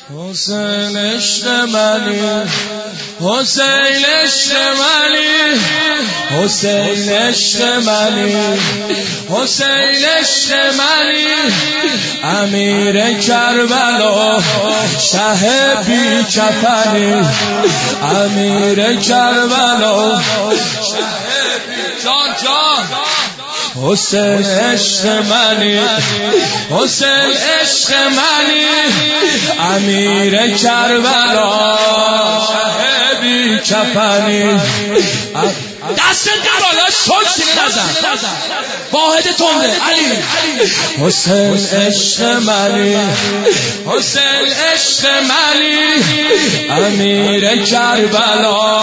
حسین عشق منی، حسین عشق منی، حسین عشق منی، حسین عشق منی، امیر کربلا شه بی کفنی، امیر کربلا شه بی جان جان. حسین عشق منی، حسین عشق منی، امیر کربلا شه بی کفنی. دست بالا شد نزن واحد تنده علی. حسین عشق منی، حسین عشق منی، امیر کربلا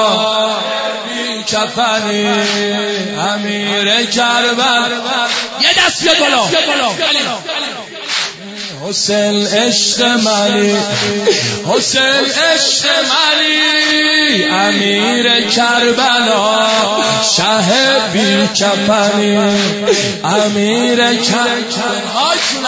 کفنی، امیر کربلا. یه دست بیاد بالا. حسین عشق منی، حسین عشق منی، امیر کربلا شه بی کفنی، امیر کربلا.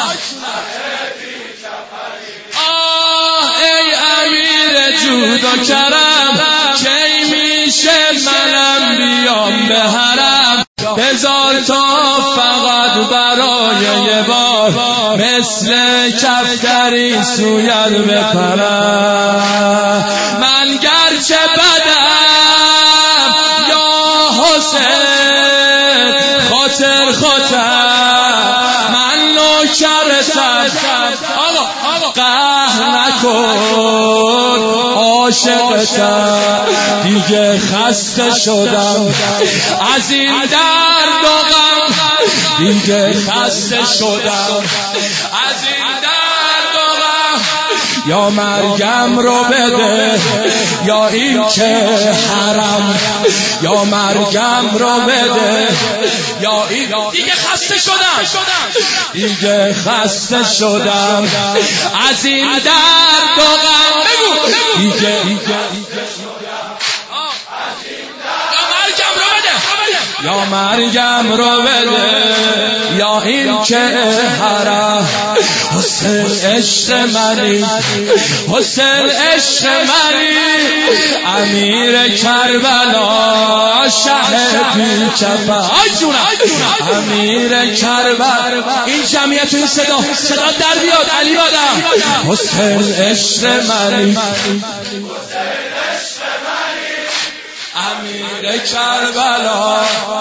آه ای امیر جود و کرم، کی میشه منم بیام به حرم، بذار تا فقط برای یه بار مثل کفتری سویت بپرم. من گرچه بدم یا حسین خاطر خودم، من نوکرتم قهر نکن عاشقتم، دیگه خسته شدم از این درد و غم، دیگه خسته شدم از این درد و غم. یا مرگم رو بده یا این که حرم، یا مرگم رو بده یا این. دیگه خسته شدم، دیگه خسته شدم از این درد و غم. دیگه یا مرگم رو بده یا این که حرم. حسین عشق منی، حسین عشق منی، امیر کربلا شه بی کفنی، امیر کربلا. این جمعیت این صدا در بیاد علی آدم. حسین عشق منی، امیر کربلا.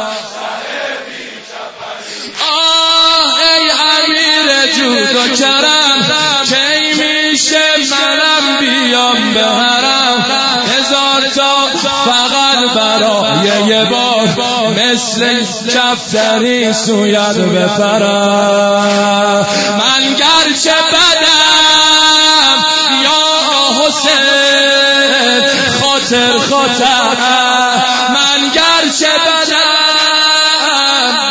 آه ای امیر جود و کرم، کی میشه منم بیام به حرم، هزار تا فقط برای یه بار مثل کفتری سویت بپرم. من گرچه بدم یا حسین خاطر خودم، من گرچه بدم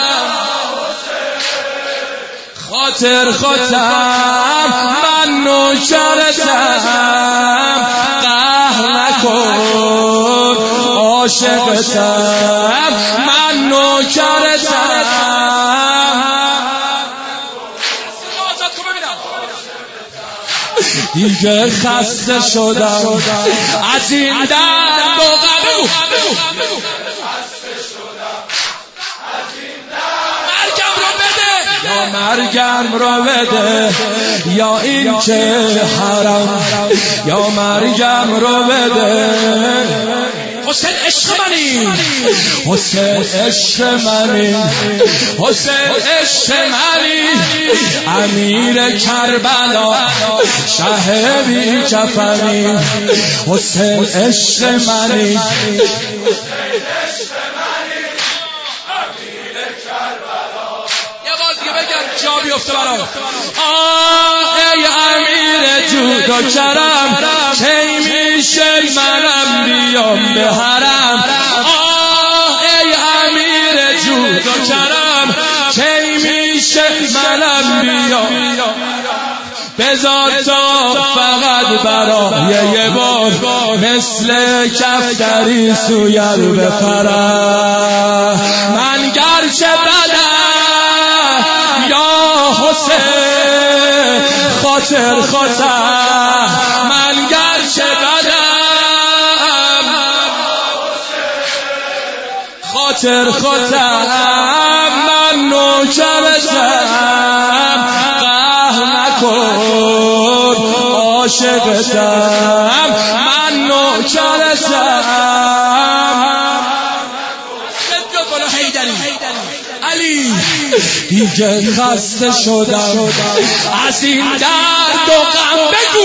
خاطر خودم، من نوکرتم قهر نکن عاشقتم، من نوکرتم. دیگه خسته شدم از این درد و غم، یا مرگم رو بده یا این که حرم، یا مرگم رو بده. حسین عشق منی، حسین عشق منی، حسین عشق منی، امیر کربلا شه بی کفنی. حسین عشق منی، جا بیفته برام. آه ای امیر جود و کرم، کی میشه منم بیام به حرم. آه ای امیر جود و کرم، کی میشه منم بیام، بذار تا فقط برای یه بار مثل کفتری سویت بپرم. من گرچه بدم یا حسین خاطر خودم، خاطر خودم من نوکرتم قهر نکن عاشقتم من نوکرتم علی دیگه خسته شدم از این درد و غم بگو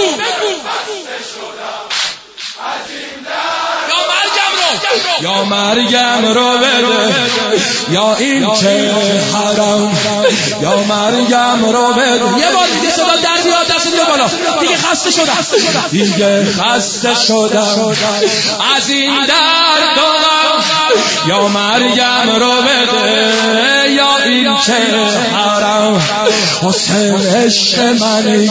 یا مرگم رو بده یا این که حرام یا مرگم رو بده یه بار دیگه صدا در بیاد دست دو بالا دیگه خسته شدم از این درد و غم یا مرگم رو بده یا این که حرام حسین عشق منی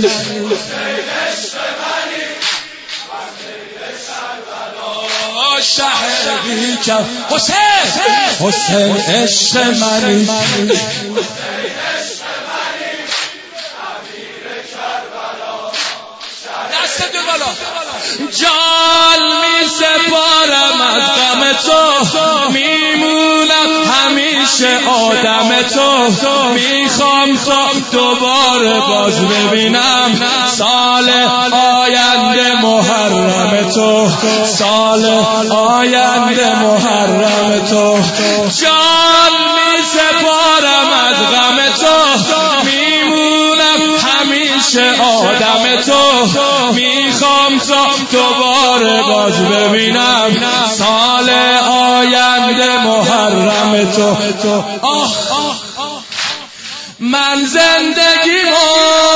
شهری که حسین عشق منی دست دو بالا جان می سپارم از غم تو میمونم همیشه آدم تو میخوام تا دوباره باز ببینم سال آینده محرم تو سال آینده محرم تو جان می سپارم از غم تو میمونم همیشه آدم تو میخوام تا دوباره باز ببینم سال آینده محرم تو من زندگیمو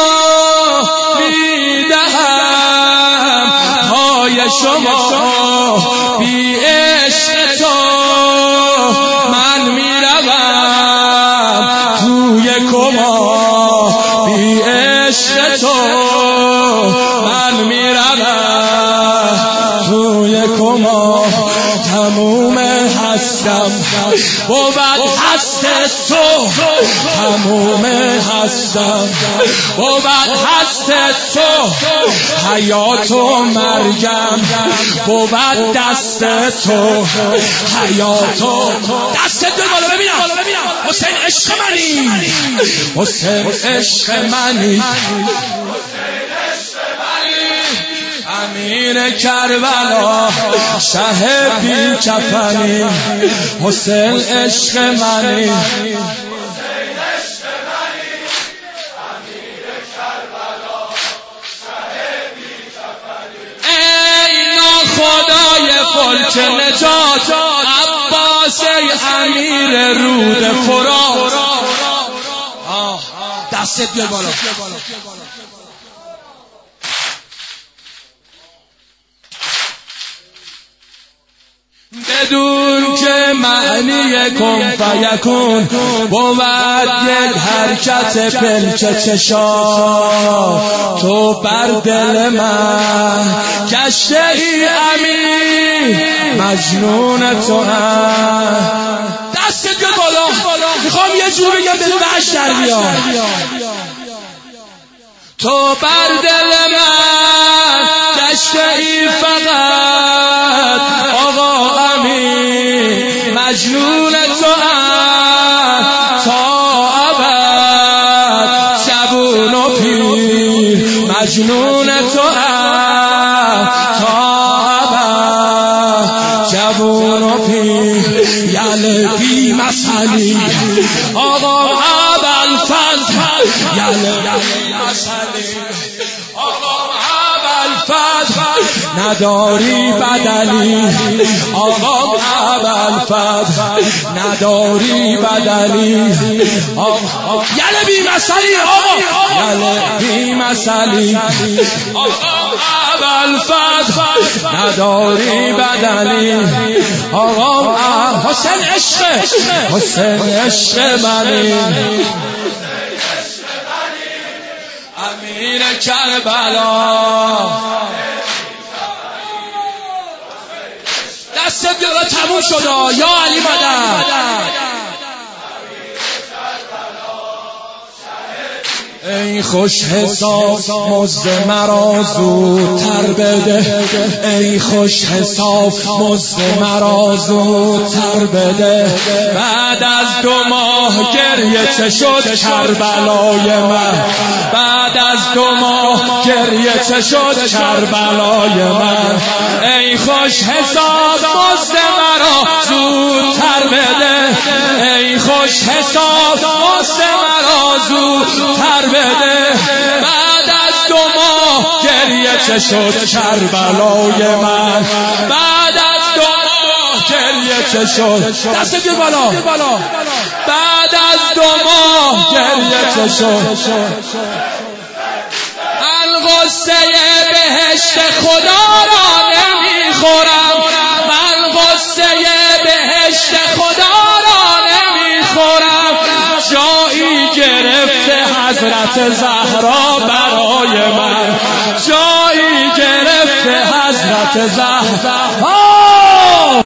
میدهم پای شما بی عشق تو من میروم توی کما بی عشق تو من میروم توی کما تموم هستم بود هست تو تموم هستم بود هست تو حیات و مرگم بود دست تو حیات و دست دو بالا ببینم حسین عشق منی حسین عشق منی امیر کربلا شه بی کفنی حسین عشق منی خدای فلک نجات عباس امیر رود فرات دستت بیار بالا بدون که معنی کن فیکون بود یک حرکت پلک چشا تو بر دل من گشته ای امیر مجنون تو هم دست بیار بالا میخوام یه جور بگم به وحش در بیار تو بر دل من گشته ای فقط آقا امیر مجنون تو هم تا ابد جوون و پیر مجنون تو هم تا ابد جوون و پیر یل بی مثلی آقا ابوالفضل یل بی مثلی آقا ابوالفضل نداری بدلی آقا ابوالفضل نداری بدلی یل بی مثلی آقا یل بی مثلی آقا ابوالفضل نداری بدلی آقا حسین عشق حسین عشق منی امیر کربلا دست بیار تموم شد یا علی مدد ای خوش حساب مزد مرا زودتر بده، ای خوش حساب مزد مرا زودتر بده. بعد از 2 ماه گریه چه شد کربلای من، بعد از 2 ماه گریه چه شد کربلای من. ای خوش حساب مزد مرا زودتر بده، ای خوش حساب مزد مرا زودتر بده. بعد از 2 ماه گریه چه شد کربلای من، بعد از 2 ماه گریه چه شد. دست بگیر بالا. بعد از 2 ماه گریه چه شد. من غصه بهشت خدا را نمیخورم، من غصه بهشت خدا را نمیخورم. جایی گرفته حضرت زهرا برای من، جایی گرفته حضرت زهرا.